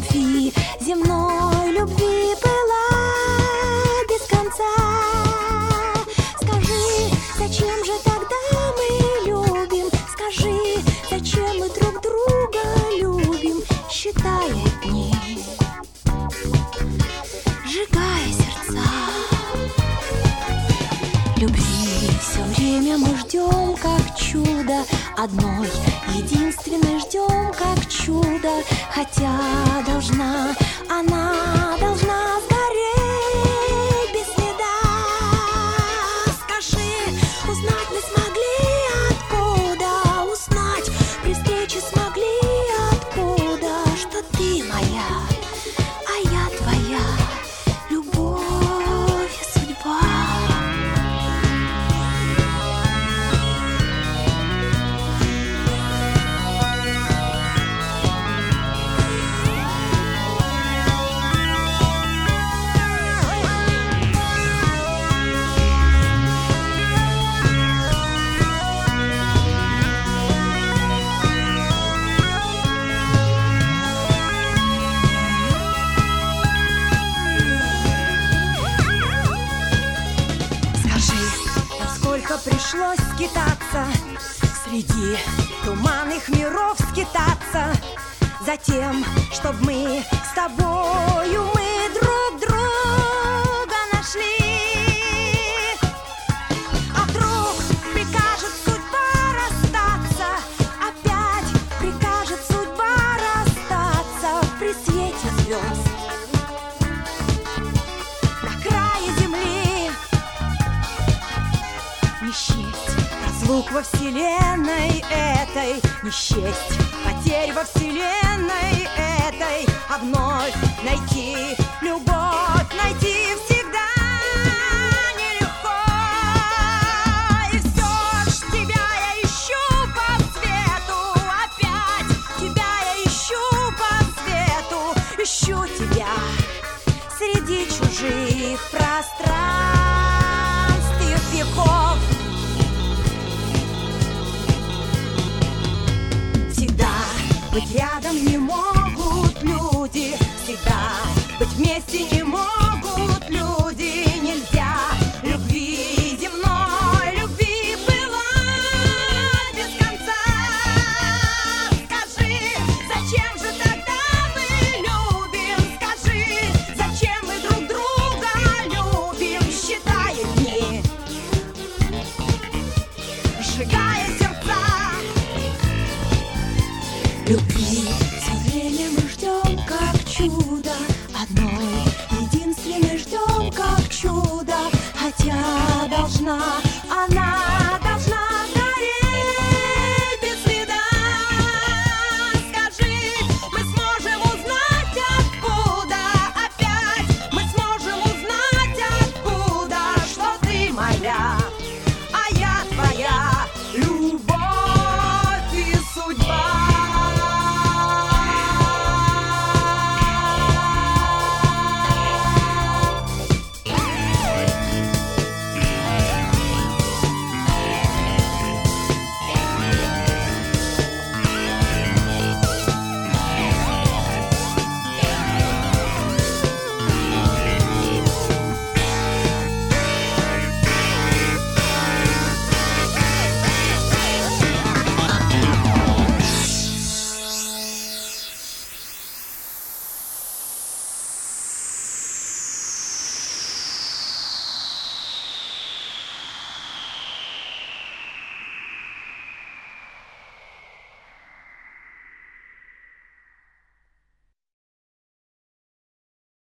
любви, земной любви была без конца. Скажи, зачем же тогда мы любим? Скажи, зачем мы друг друга любим? Считая дни, сжигая сердца. Любви все время мы ждем, как чудо, одной единственной ждем, как чудо. Хотя она должна сгореть без следа. Скажи, узнать мы смогли откуда? Узнать при встрече смогли откуда? Что ты моя, а я твоя, любовь и судьба. Пришлось скитаться среди туманных миров, скитаться за тем, чтоб мы с тобою друг друга нашли. А вдруг прикажет судьба расстаться, опять прикажет судьба расстаться при свете звезд на крае земли. Не счесть разлук во вселенной этой, не счесть потерь во вселенной этой, а вновь найти любовь, найти всегда нелегко. И все ж тебя я ищу по свету, опять тебя я ищу по свету, ищу тебя среди чужих пространств и веков. Быть рядом не могут люди, всегда быть вместе не могут люди. Нельзя любви земной, любви была без конца. Скажи, зачем же тогда мы любим? Скажи, зачем мы друг друга любим? Считая дни, сжигая сердца. Любви все время мы ждем, как чудо, одной единственной ждем, как чудо. Хотя должна